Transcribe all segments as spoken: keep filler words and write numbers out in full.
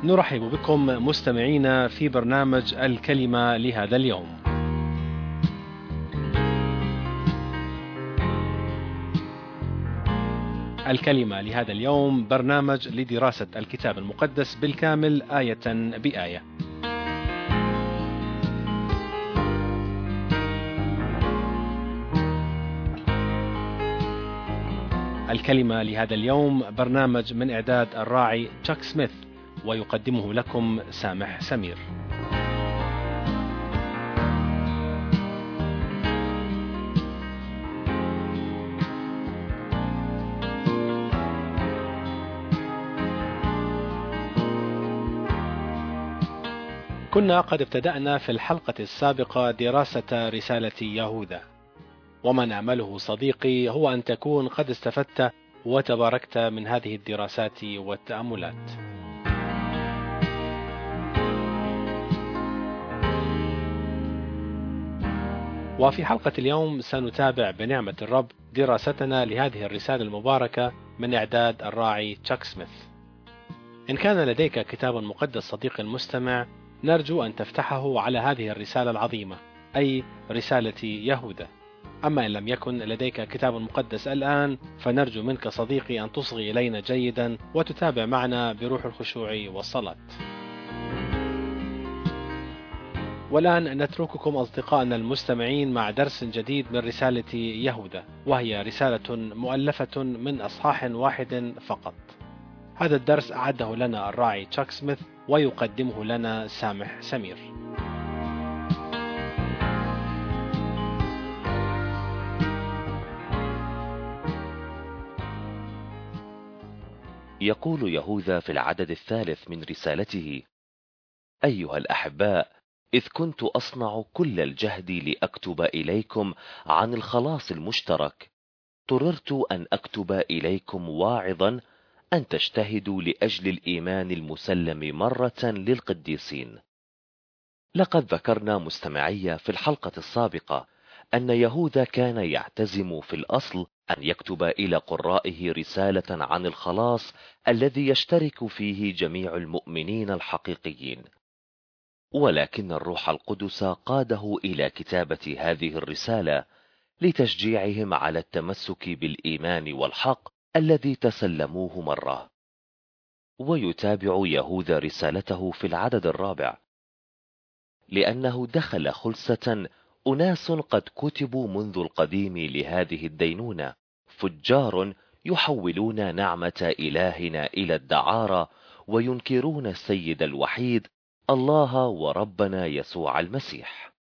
نرحب بكم مستمعينا في برنامج الكلمة لهذا اليوم. الكلمة لهذا اليوم برنامج لدراسة الكتاب المقدس بالكامل آية بآية. الكلمة لهذا اليوم برنامج من إعداد الراعي تشاك سميث، ويقدمه لكم سامح سمير. كنا قد ابتدأنا في الحلقة السابقة دراسة رسالة يهوذا، وما نأمله صديقي هو أن تكون قد استفدت وتباركت من هذه الدراسات والتأملات. وفي حلقة اليوم سنتابع بنعمة الرب دراستنا لهذه الرسالة المباركة من إعداد الراعي تشاك سميث. إن كان لديك كتاب مقدس صديقي المستمع، نرجو أن تفتحه على هذه الرسالة العظيمة، أي رسالة يهوذا. أما إن لم يكن لديك كتاب مقدس الآن، فنرجو منك صديقي أن تصغي إلينا جيدا وتتابع معنا بروح الخشوع والصلاة. والآن نترككم أصدقائنا المستمعين مع درس جديد من رسالة يهوذا، وهي رسالة مؤلفة من أصحاح واحد فقط. هذا الدرس أعده لنا الراعي تشاك سميث، ويقدمه لنا سامح سمير. يقول يهوذا في العدد الثالث من رسالته: أيها الأحباء، إذ كنت أصنع كل الجهد لأكتب إليكم عن الخلاص المشترك، اضطررت أن أكتب إليكم واعظا أن تجتهدوا لأجل الإيمان المسلم مرة للقديسين. لقد ذكرنا مستمعي في الحلقة السابقة أن يهوذا كان يعتزم في الأصل أن يكتب إلى قرائه رسالة عن الخلاص الذي يشترك فيه جميع المؤمنين الحقيقيين، ولكن الروح القدس قاده إلى كتابة هذه الرسالة لتشجيعهم على التمسك بالإيمان والحق الذي تسلموه مرة. ويتابع يهوذا رسالته في العدد الرابع: لأنه دخل خلسة أناس قد كتبوا منذ القديم لهذه الدينونة، فجار يحولون نعمة إلهنا إلى الدعارة، وينكرون السيد الوحيد الله وربنا يسوع المسيح.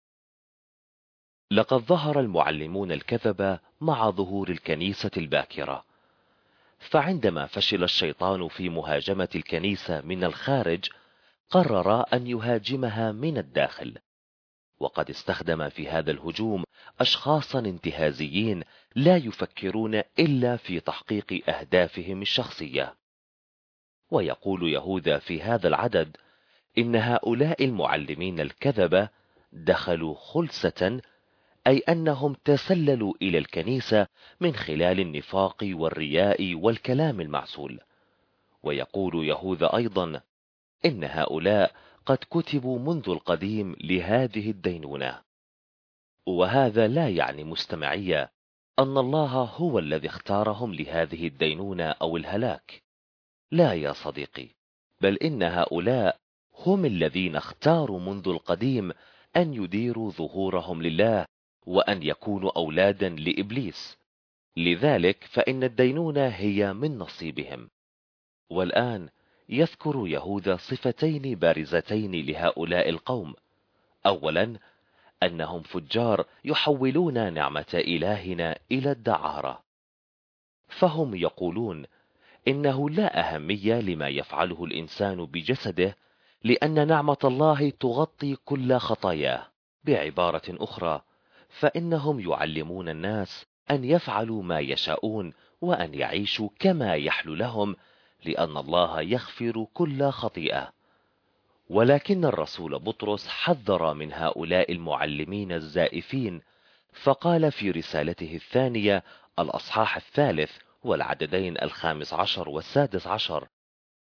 لقد ظهر المعلمون الكذبة مع ظهور الكنيسة الباكرة، فعندما فشل الشيطان في مهاجمة الكنيسة من الخارج، قرر أن يهاجمها من الداخل، وقد استخدم في هذا الهجوم أشخاصا انتهازيين لا يفكرون إلا في تحقيق أهدافهم الشخصية. ويقول يهوذا في هذا العدد إن هؤلاء المعلمين الكذبة دخلوا خلسة، أي أنهم تسللوا إلى الكنيسة من خلال النفاق والرياء والكلام المعسول. ويقول يهوذا أيضا إن هؤلاء قد كتبوا منذ القديم لهذه الدينونة. وهذا لا يعني مستمعية أن الله هو الذي اختارهم لهذه الدينونة أو الهلاك، لا يا صديقي، بل إن هؤلاء هم الذين اختاروا منذ القديم أن يديروا ظهورهم لله وأن يكونوا أولادا لإبليس، لذلك فإن الدينونة هي من نصيبهم. والآن يذكر يهوذا صفتين بارزتين لهؤلاء القوم: أولا، أنهم فجار يحولون نعمة إلهنا إلى الدعارة، فهم يقولون إنه لا أهمية لما يفعله الإنسان بجسده، لأن نعمة الله تغطي كل خطاياه. بعبارة أخرى، فإنهم يعلمون الناس أن يفعلوا ما يشاءون وأن يعيشوا كما يحلو لهم، لأن الله يغفر كل خطيئة. ولكن الرسول بطرس حذر من هؤلاء المعلمين الزائفين، فقال في رسالته الثانية الأصحاح الثالث والعددين الخامس عشر والسادس عشر: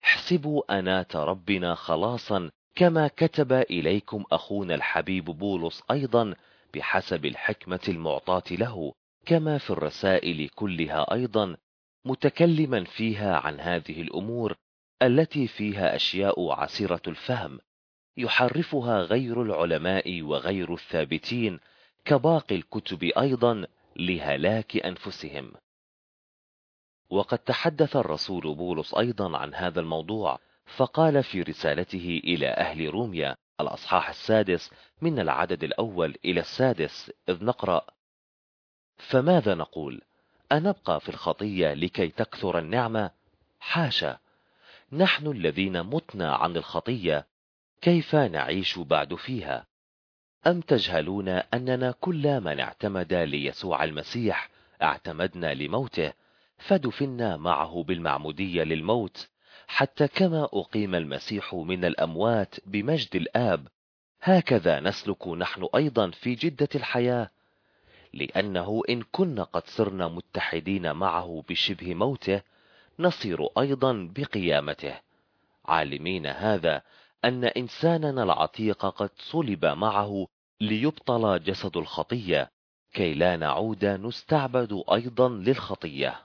احسبوا أناة ربنا خلاصا كما كتب إليكم أخونا الحبيب بولس أيضا بحسب الحكمة المعطاة له، كما في الرسائل كلها أيضا، متكلما فيها عن هذه الأمور التي فيها أشياء عسيرة الفهم يحرفها غير العلماء وغير الثابتين كباقي الكتب أيضا لهلاك أنفسهم. وقد تحدث الرسول بولس أيضا عن هذا الموضوع، فقال في رسالته إلى أهل روميا الأصحاح السادس من العدد الأول إلى السادس، إذ نقرأ: فماذا نقول؟ أنبقى في الخطية لكي تكثر النعمة؟ حاشا، نحن الذين متنا عن الخطية كيف نعيش بعد فيها؟ أم تجهلون أننا كل من اعتمد ليسوع المسيح اعتمدنا لموته، فدفنا معه بالمعمودية للموت، حتى كما أقيم المسيح من الأموات بمجد الآب، هكذا نسلك نحن أيضا في جدة الحياة. لأنه إن كنا قد صرنا متحدين معه بشبه موته، نصير أيضا بقيامته، عالمين هذا أن إنساننا العتيق قد صلب معه ليبطل جسد الخطية، كي لا نعود نستعبد أيضا للخطية.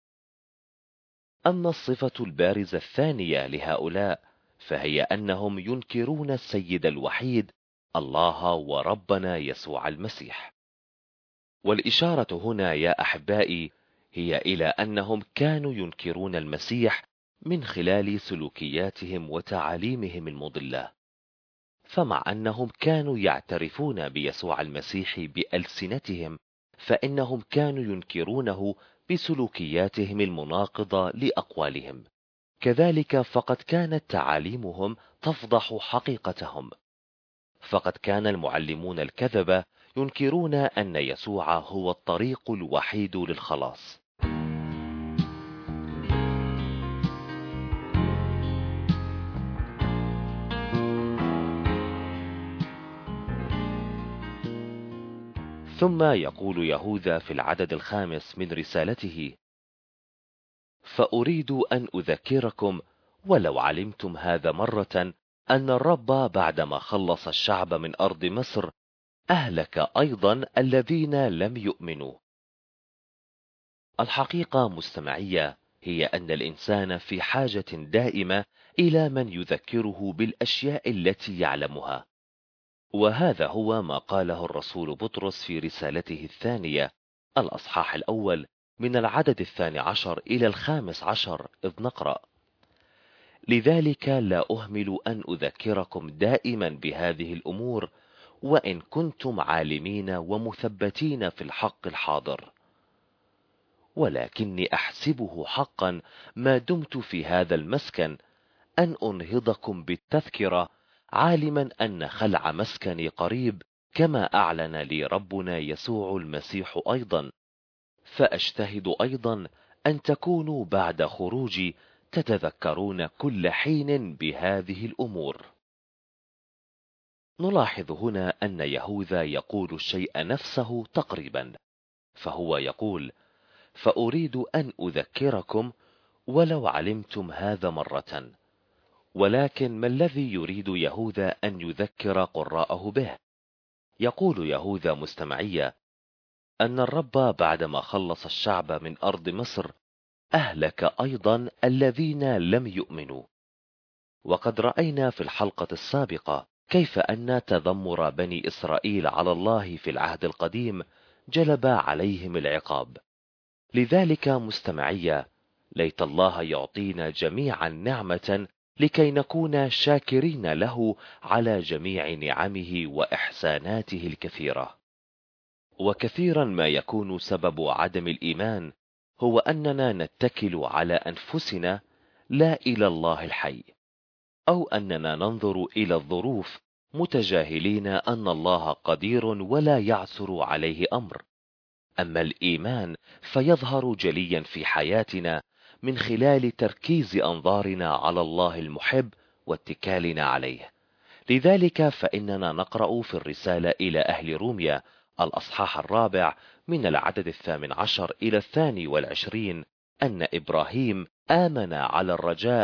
أما الصفة البارزة الثانية لهؤلاء فهي أنهم ينكرون السيد الوحيد الله وربنا يسوع المسيح. والإشارة هنا يا أحبائي هي إلى أنهم كانوا ينكرون المسيح من خلال سلوكياتهم وتعاليمهم المضلة. فمع أنهم كانوا يعترفون بيسوع المسيح بألسنتهم، فإنهم كانوا ينكرونه بسلوكياتهم المناقضة لأقوالهم. كذلك فقد كانت تعاليمهم تفضح حقيقتهم، فقد كان المعلمون الكذبة ينكرون أن يسوع هو الطريق الوحيد للخلاص. ثم يقول يهوذا في العدد الخامس من رسالته: فأريد أن أذكركم ولو علمتم هذا مرة أن الرب بعدما خلص الشعب من أرض مصر أهلك أيضا الذين لم يؤمنوا. الحقيقة مستمعية هي أن الإنسان في حاجة دائمة إلى من يذكره بالأشياء التي يعلمها، وهذا هو ما قاله الرسول بطرس في رسالته الثانية الأصحاح الأول من العدد الثاني عشر إلى الخامس عشر، إذ نقرأ: لذلك لا أهمل أن أذكركم دائما بهذه الأمور، وإن كنتم عالمين ومثبتين في الحق الحاضر، ولكني أحسبه حقا ما دمت في هذا المسكن أن أنهضكم بالتذكرة، عالما أن خلع مسكني قريب، كما أعلن لي ربنا يسوع المسيح أيضا، فأجتهد أيضا أن تكونوا بعد خروجي تتذكرون كل حين بهذه الأمور. نلاحظ هنا أن يهوذا يقول الشيء نفسه تقريبا، فهو يقول: فأريد أن أذكركم ولو علمتم هذا مرة. ولكن ما الذي يريد يهوذا أن يذكر قراءه به؟ يقول يهوذا مستمعية أن الرب بعدما خلص الشعب من أرض مصر أهلك أيضا الذين لم يؤمنوا. وقد رأينا في الحلقة السابقة كيف أن تذمر بني إسرائيل على الله في العهد القديم جلب عليهم العقاب. لذلك مستمعية ليت الله يعطينا جميعا نعمة لكي نكون شاكرين له على جميع نعمه وإحساناته الكثيرة. وكثيرا ما يكون سبب عدم الإيمان هو أننا نتكل على أنفسنا لا إلى الله الحي، أو أننا ننظر إلى الظروف متجاهلين أن الله قدير ولا يعثر عليه أمر. أما الإيمان فيظهر جليا في حياتنا من خلال تركيز أنظارنا على الله المحب واتكالنا عليه. لذلك فإننا نقرأ في الرسالة إلى أهل روميا الأصحاح الرابع من العدد الثامن عشر إلى الثاني والعشرين أن إبراهيم آمن على الرجاء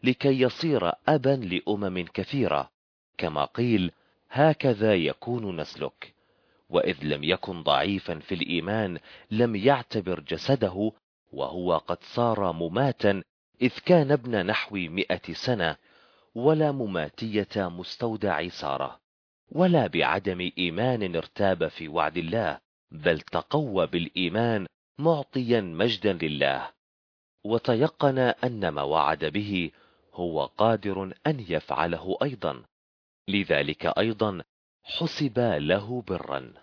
لكي يصير أبا لأمم كثيرة، كما قيل: هكذا يكون نسلك. وإذ لم يكن ضعيفا في الإيمان لم يعتبر جسده، وهو قد صار مماتا، إذ كان ابن نحو مئة سنة، ولا مماتية مستودع سارة، ولا بعدم إيمان ارتاب في وعد الله، بل تقوى بالإيمان معطيا مجدا لله، وتيقن أن ما وعد به هو قادر أن يفعله أيضا، لذلك أيضا حسب له برا.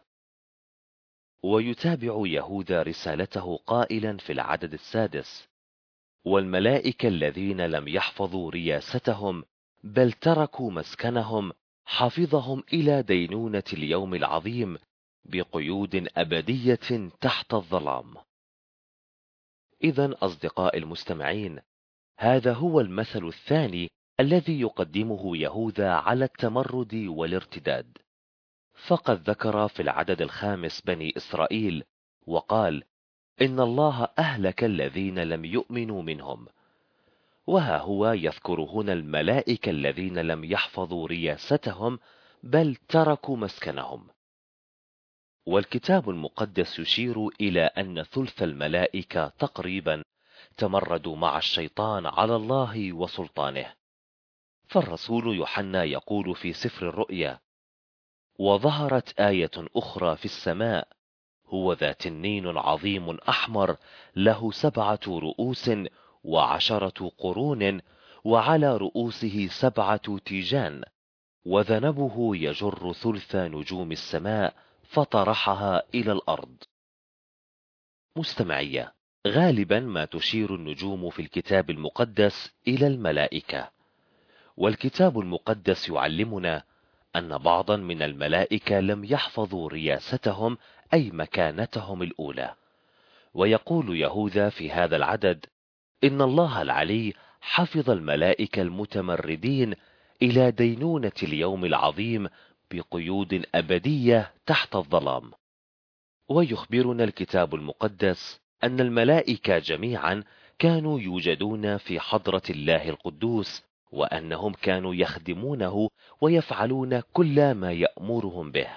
ويتابع يهوذا رسالته قائلا في العدد السادس: والملائكة الذين لم يحفظوا رياستهم بل تركوا مسكنهم حفظهم إلى دينونة اليوم العظيم بقيود أبدية تحت الظلام. إذن أصدقاء المستمعين، هذا هو المثل الثاني الذي يقدمه يهوذا على التمرد والارتداد. فقد ذكر في العدد الخامس بني إسرائيل وقال: إن الله أهلك الذين لم يؤمنوا منهم. وها هو يذكر هنا الملائكة الذين لم يحفظوا رياستهم بل تركوا مسكنهم. والكتاب المقدس يشير إلى أن ثلث الملائكة تقريبا تمردوا مع الشيطان على الله وسلطانه. فالرسول يوحنا يقول في سفر الرؤيا: وظهرت آية أخرى في السماء، هو ذا تنين عظيم أحمر له سبعة رؤوس وعشرة قرون، وعلى رؤوسه سبعة تيجان، وذنبه يجر ثلث نجوم السماء فطرحها إلى الأرض. مستمعية، غالبا ما تشير النجوم في الكتاب المقدس إلى الملائكة، والكتاب المقدس يعلمنا أن بعضا من الملائكة لم يحفظوا رياستهم أي مكانتهم الأولى. ويقول يهوذا في هذا العدد: إن الله العلي حفظ الملائكة المتمردين إلى دينونة اليوم العظيم بقيود أبدية تحت الظلام. ويخبرنا الكتاب المقدس أن الملائكة جميعا كانوا يوجدون في حضرة الله القدوس، وأنهم كانوا يخدمونه ويفعلون كل ما يأمرهم به.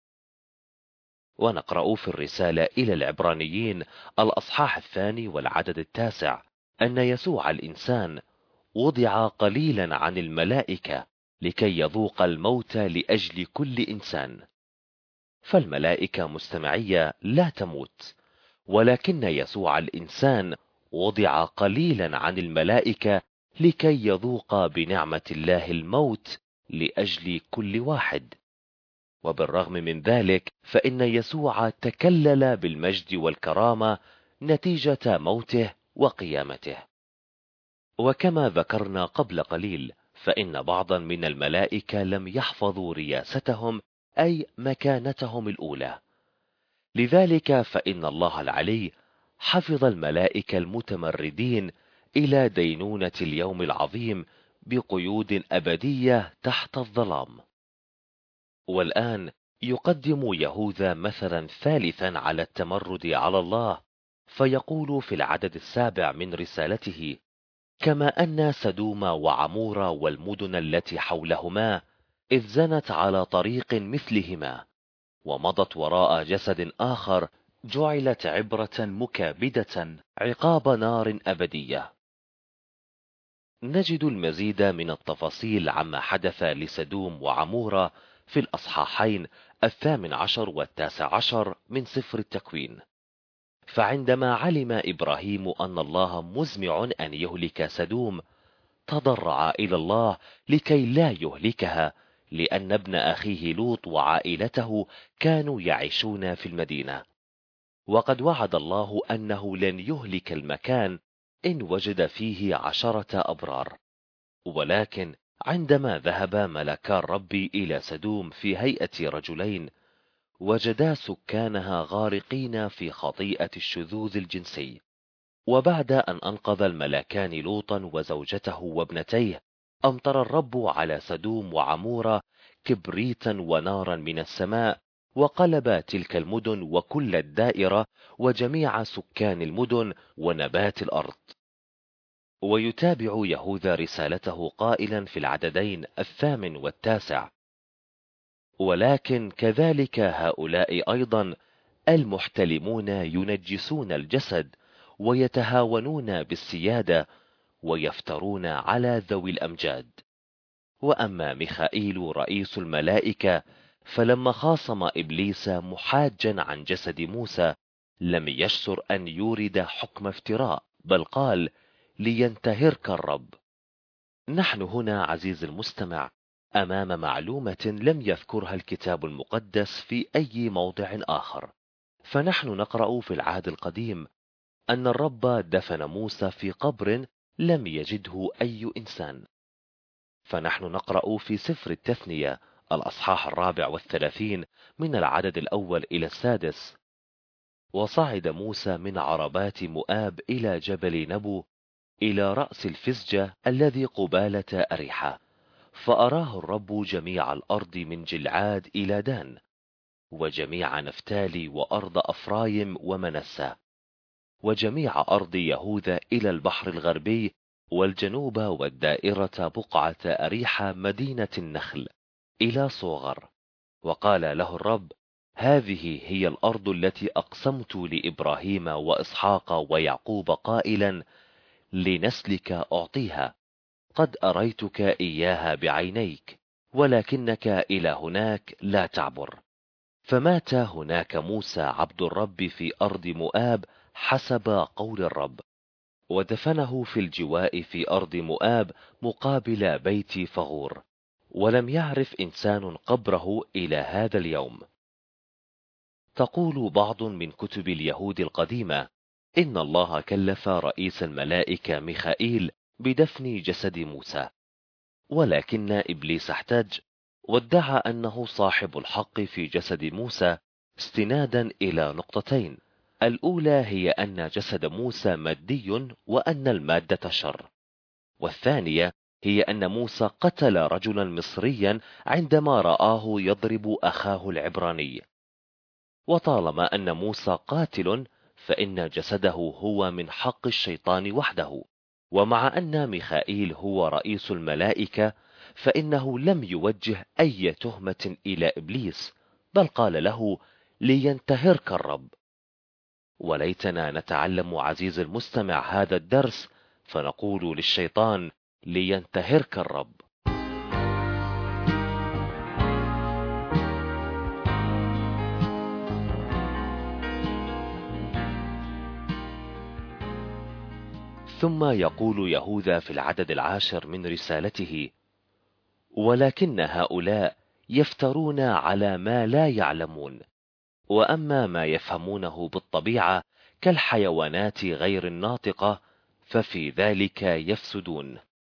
ونقرأ في الرسالة إلى العبرانيين الأصحاح الثاني والعدد التاسع أن يسوع الإنسان وضع قليلا عن الملائكة لكي يذوق الموت لأجل كل إنسان. فالملائكة مستمعية لا تموت، ولكن يسوع الإنسان وضع قليلا عن الملائكة لكي يذوق بنعمة الله الموت لأجل كل واحد. وبالرغم من ذلك فإن يسوع تكلل بالمجد والكرامة نتيجة موته وقيامته. وكما ذكرنا قبل قليل فإن بعضا من الملائكة لم يحفظوا رياستهم أي مكانتهم الأولى، لذلك فإن الله العلي حفظ الملائكة المتمردين إلى دينونة اليوم العظيم بقيود أبدية تحت الظلام. والآن يقدم يهوذا مثلا ثالثا على التمرد على الله، فيقول في العدد السابع من رسالته: كما أن سدوم وعمور والمدن التي حولهما إذ زنت على طريق مثلهما ومضت وراء جسد آخر جعلت عبرة مكابدة عقاب نار أبدية. نجد المزيد من التفاصيل عما حدث لسدوم وعمورة في الأصحاحين الثامن عشر والتاسع عشر من سفر التكوين. فعندما علم إبراهيم أن الله مزمع أن يهلك سدوم تضرع إلى الله لكي لا يهلكها، لأن ابن أخيه لوط وعائلته كانوا يعيشون في المدينة، وقد وعد الله أنه لن يهلك المكان إن وجد فيه عشرة أبرار. ولكن عندما ذهب ملكا الرب إلى سدوم في هيئة رجلين وجدا سكانها غارقين في خطيئة الشذوذ الجنسي. وبعد أن أنقذ الملاكان لوطا وزوجته وابنتيه أمطر الرب على سدوم وعمورة كبريتا ونارا من السماء، وقلب تلك المدن وكل الدائرة وجميع سكان المدن ونبات الأرض. ويتابع يهوذا رسالته قائلا في العددين الثامن والتاسع: ولكن كذلك هؤلاء أيضا المحتلمون ينجسون الجسد ويتهاونون بالسيادة ويفترون على ذوي الأمجاد. وأما ميخائيل رئيس الملائكة فلما خاصم إبليس محاجا عن جسد موسى لم يشسر أن يورد حكم افتراء، بل قال: لينتهرك الرب. نحن هنا عزيز المستمع أمام معلومة لم يذكرها الكتاب المقدس في أي موضع آخر، فنحن نقرأ في العهد القديم أن الرب دفن موسى في قبر لم يجده أي إنسان. فنحن نقرأ في سفر التثنية الأصحاح الرابع والثلاثين من العدد الأول إلى السادس: وصعد موسى من عربات مؤاب إلى جبل نبو إلى رأس الفسجة الذي قبالة أريحة، فأراه الرب جميع الأرض من جلعاد إلى دان، وجميع نفتالي وأرض أفرايم ومنسى، وجميع أرض يهوذا إلى البحر الغربي والجنوب والدائرة بقعة أريحة مدينة النخل إلى صوغر. وقال له الرب: هذه هي الأرض التي أقسمت لإبراهيم وإسحاق ويعقوب قائلا: لنسلك أعطيها، قد أريتك إياها بعينيك، ولكنك إلى هناك لا تعبر. فمات هناك موسى عبد الرب في أرض مؤاب حسب قول الرب، ودفنه في الجواء في أرض مؤاب مقابل بيت فغور، ولم يعرف إنسان قبره إلى هذا اليوم. تقول بعض من كتب اليهود القديمة إن الله كلف رئيس الملائكة ميخائيل بدفن جسد موسى، ولكن إبليس احتج وادعى أنه صاحب الحق في جسد موسى، استنادا إلى نقطتين: الأولى هي أن جسد موسى مادي وأن المادة شر، والثانية هي أن موسى قتل رجلا مصريا عندما رآه يضرب أخاه العبراني. وطالما أن موسى قاتل فإن جسده هو من حق الشيطان وحده، ومع أن ميخائيل هو رئيس الملائكة فإنه لم يوجه أي تهمة إلى إبليس، بل قال له: لينتهرك الرب. وليتنا نتعلم عزيز المستمع هذا الدرس فنقول للشيطان: لينتهرك الرب. ثم يقول يهوذا في العدد العاشر من رسالته: ولكن هؤلاء يفترون على ما لا يعلمون، وأما ما يفهمونه بالطبيعة كالحيوانات غير الناطقة ففي ذلك يفسدون.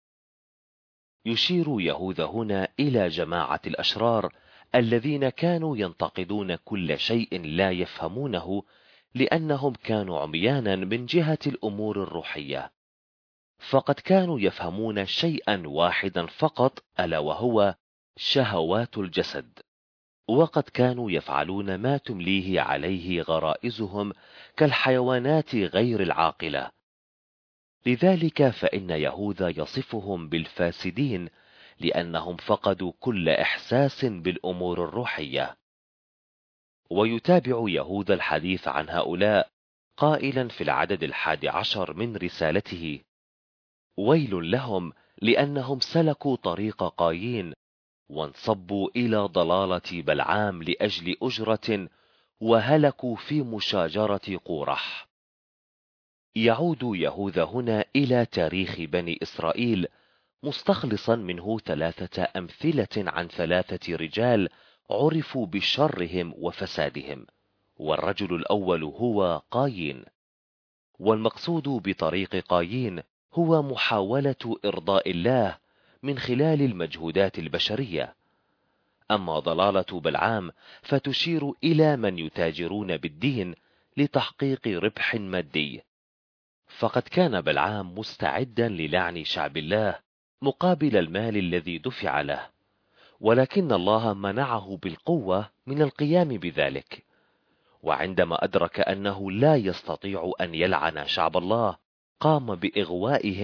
يشير يهوذا هنا إلى جماعة الأشرار الذين كانوا ينتقدون كل شيء لا يفهمونه لأنهم كانوا عميانا من جهة الأمور الروحية، فقد كانوا يفهمون شيئا واحدا فقط، ألا وهو شهوات الجسد، وقد كانوا يفعلون ما تمليه عليه غرائزهم كالحيوانات غير العاقلة. لذلك فإن يهوذا يصفهم بالفاسدين لأنهم فقدوا كل إحساس بالأمور الروحية. ويتابع يهوذا الحديث عن هؤلاء قائلا في العدد الحادي عشر من رسالته: ويل لهم لأنهم سلكوا طريق قايين وانصبوا إلى ضلالة بلعام لأجل أجرة وهلكوا في مشاجرة قورح. يعود يهوذا هنا إلى تاريخ بني إسرائيل مستخلصا منه ثلاثة أمثلة عن ثلاثة رجال عرفوا بشرهم وفسادهم، والرجل الأول هو قايين، والمقصود بطريق قايين هو محاولة إرضاء الله من خلال المجهودات البشرية. أما ضلالة بلعام فتشير إلى من يتاجرون بالدين لتحقيق ربح مادي، فقد كان بلعام مستعدا للعن شعب الله مقابل المال الذي دفع له، ولكن الله منعه بالقوة من القيام بذلك. وعندما أدرك أنه لا يستطيع أن يلعن شعب الله قام بإغوائهم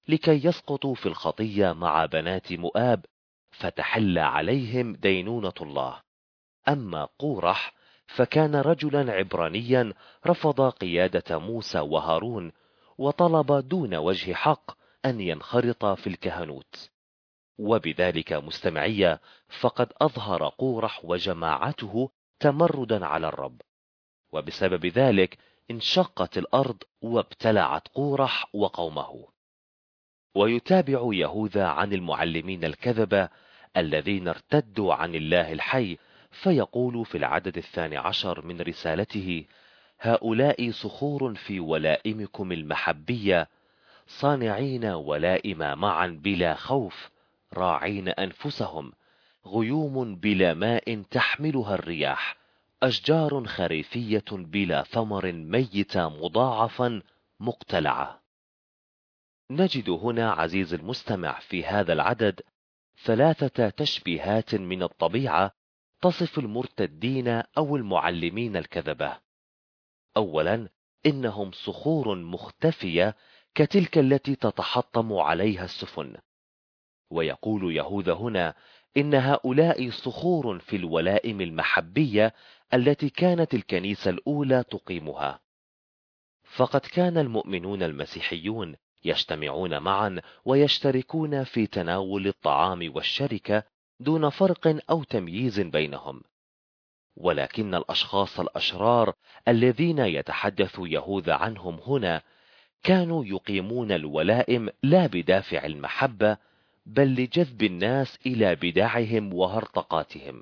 لكي يسقطوا في الخطية مع بنات مؤاب، فتحل عليهم دينونة الله. أما قورح فكان رجلا عبرانيا رفض قيادة موسى وهارون، وطلب دون وجه حق أن ينخرط في الكهنوت. وبذلك مستمعية فقد أظهر قورح وجماعته تمردا على الرب، وبسبب ذلك انشقت الأرض وابتلعت قورح وقومه. ويتابع يهوذا عن المعلمين الكذبة الذين ارتدوا عن الله الحي، فيقول في العدد الثاني عشر من رسالته: هؤلاء صخور في ولائمكم المحبية، صانعين ولائم معا بلا خوف، راعين أنفسهم، غيوم بلا ماء تحملها الرياح، أشجار خريفية بلا ثمر ميتة مضاعفا مقتلعة. نجد هنا عزيز المستمع في هذا العدد ثلاثة تشبيهات من الطبيعة تصف المرتدين أو المعلمين الكذبة. أولا، إنهم صخور مختفية كتلك التي تتحطم عليها السفن. ويقول يهوذا هنا إن هؤلاء صخور في الولائم المحبية التي كانت الكنيسة الأولى تقيمها. فقد كان المؤمنون المسيحيون يجتمعون معا ويشتركون في تناول الطعام والشركة دون فرق أو تمييز بينهم، ولكن الأشخاص الأشرار الذين يتحدث يهوذا عنهم هنا كانوا يقيمون الولائم لا بدافع المحبة، بل لجذب الناس إلى بدعهم وهرطقاتهم.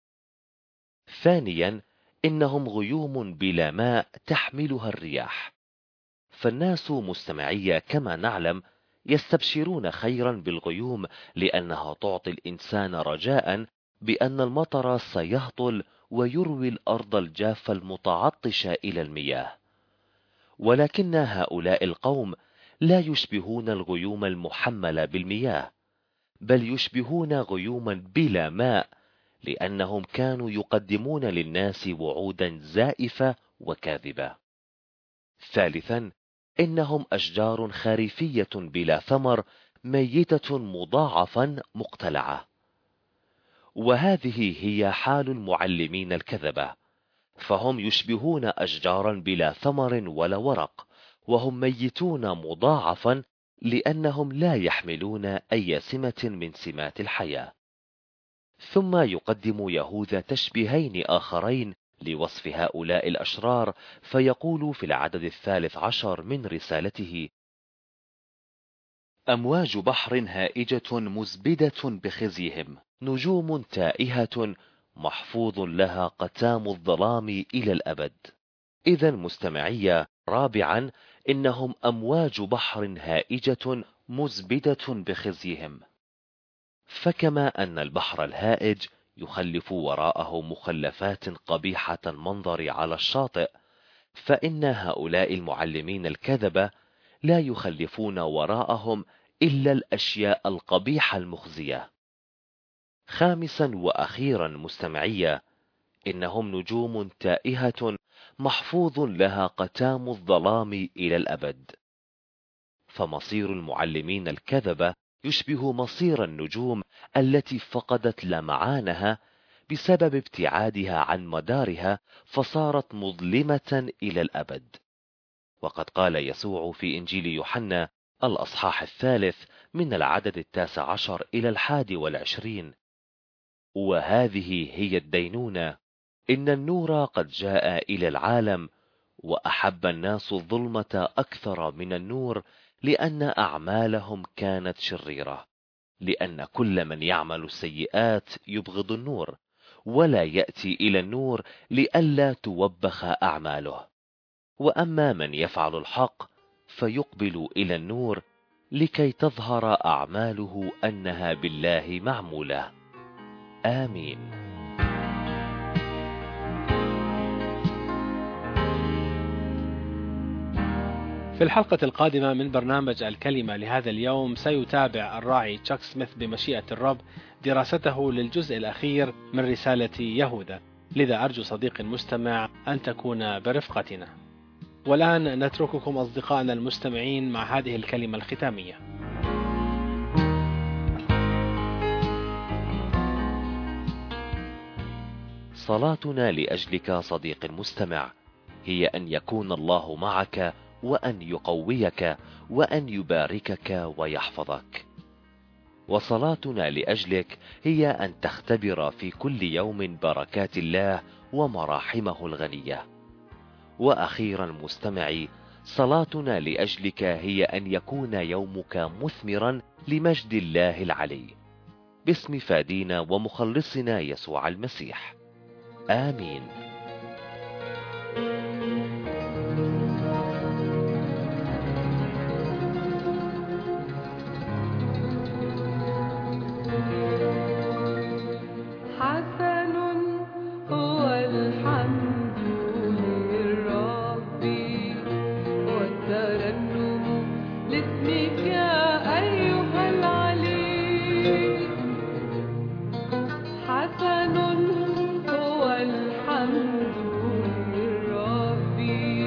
ثانيا، إنهم غيوم بلا ماء تحملها الرياح. فالناس مستمعية كما نعلم يستبشرون خيرا بالغيوم، لأنها تعطي الإنسان رجاء بأن المطر سيهطل ويروي الأرض الجافة المتعطشة إلى المياه. ولكن هؤلاء القوم لا يشبهون الغيوم المحملة بالمياه، بل يشبهون غيوما بلا ماء، لأنهم كانوا يقدمون للناس وعودا زائفة وكاذبة. ثالثا، إنهم أشجار خريفية بلا ثمر ميتة مضاعفا مقتلعة. وهذه هي حال المعلمين الكذبة، فهم يشبهون أشجارا بلا ثمر ولا ورق، وهم ميتون مضاعفا لأنهم لا يحملون أي سمة من سمات الحياة. ثم يقدم يهوذا تشبيهين آخرين لوصف هؤلاء الأشرار، فيقول في العدد الثالث عشر من رسالته: أمواج بحر هائجة مزبدة بخزيهم، نجوم تائهة محفوظ لها قتام الظلام إلى الأبد. إذا مستمعية، رابعا، إنهم أمواج بحر هائجة مزبدة بخزيهم. فكما أن البحر الهائج يخلف وراءه مخلفات قبيحة المنظر على الشاطئ، فإن هؤلاء المعلمين الكذبة لا يخلفون وراءهم إلا الأشياء القبيحة المخزية. خامسا وأخيرا مستمعية، إنهم نجوم تائهة محفوظ لها قتام الظلام إلى الأبد. فمصير المعلمين الكذبة يشبه مصير النجوم التي فقدت لمعانها بسبب ابتعادها عن مدارها، فصارت مظلمة إلى الأبد. وقد قال يسوع في إنجيل يوحنا الأصحاح الثالث من العدد التاسع عشر إلى الحادي والعشرين: وهذه هي الدينونة، إن النور قد جاء إلى العالم، وأحب الناس الظلمة أكثر من النور، لأن أعمالهم كانت شريرة. لأن كل من يعمل السيئات يبغض النور، ولا يأتي إلى النور لئلا توبخ أعماله. وأما من يفعل الحق فيقبل إلى النور، لكي تظهر أعماله أنها بالله معمولة. آمين. في الحلقة القادمة من برنامج الكلمة لهذا اليوم سيتابع الراعي تشاك سميث بمشيئة الرب دراسته للجزء الأخير من رسالة يهوذا، لذا أرجو صديقي المستمع أن تكون برفقتنا. والآن نترككم أصدقائنا المستمعين مع هذه الكلمة الختامية. وصلاتنا لأجلك صديق المستمع هي أن يكون الله معك وأن يقويك وأن يباركك ويحفظك. وصلاتنا لأجلك هي أن تختبر في كل يوم بركات الله ومراحمه الغنية. وأخيرا مستمعي، صلاتنا لأجلك هي أن يكون يومك مثمرا لمجد الله العلي، باسم فادينا ومخلصنا يسوع المسيح. آمين. حسن هو الحمد للرب والترنم لاسمك أيها العلي. حسن هو الحمد للرب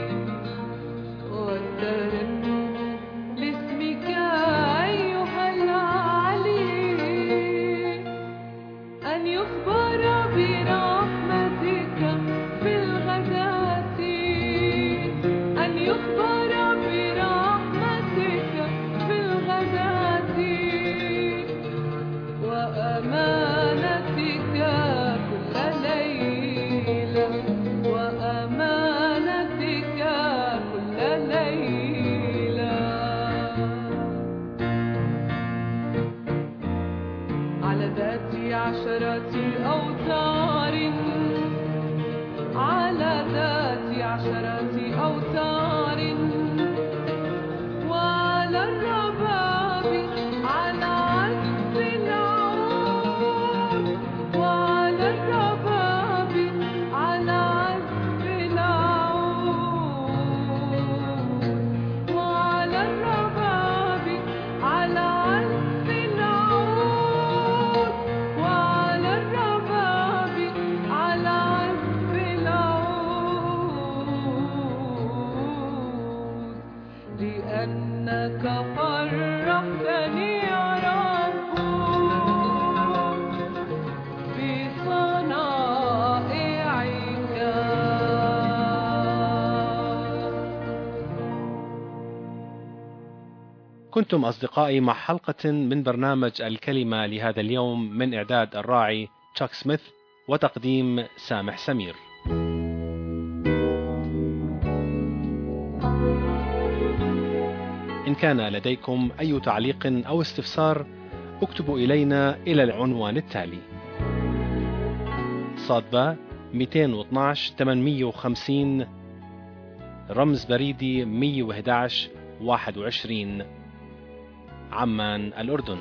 والترنم لاسمك أيها العلي. أن يخبر برحمتك في الغداة، أن يخبر برحمتك في الغداة، وأمانتك كل ليلة، وأمانتك كل ليلة. على ذات عشرة أوتار، على ذات عشرة أوتار، وعلى الرباب على عزف العود، وعلى الرباب على عزف العود، وعلى الرباب على عزف العود، وعلى الرباب على عزف العود. لأنك فرحتني يا رب بصنائعك. كنتم أصدقائي مع حلقة من برنامج الكلمة لهذا اليوم من إعداد الراعي تشاك سميث وتقديم سامح سمير. إن كان لديكم أي تعليق أو استفسار اكتبوا إلينا إلى العنوان التالي: صادبة مئتين واثناشر ثمانمئة وخمسين، رمز بريدي مئة وأحد عشر واحد وعشرين، عمان الأردن.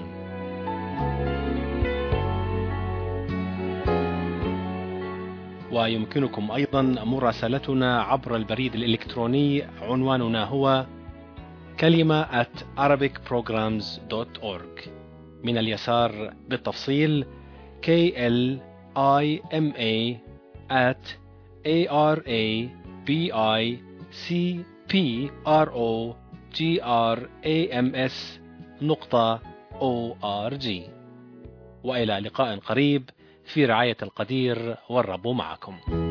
ويمكنكم أيضا مراسلتنا عبر البريد الإلكتروني، عنواننا هو كلمة at arabic programs dot org. من اليسار بالتفصيل K L I M A at A R A B I C P R O G R A M S نقطة O R G. وإلى لقاء قريب في رعاية القدير، والرب معكم.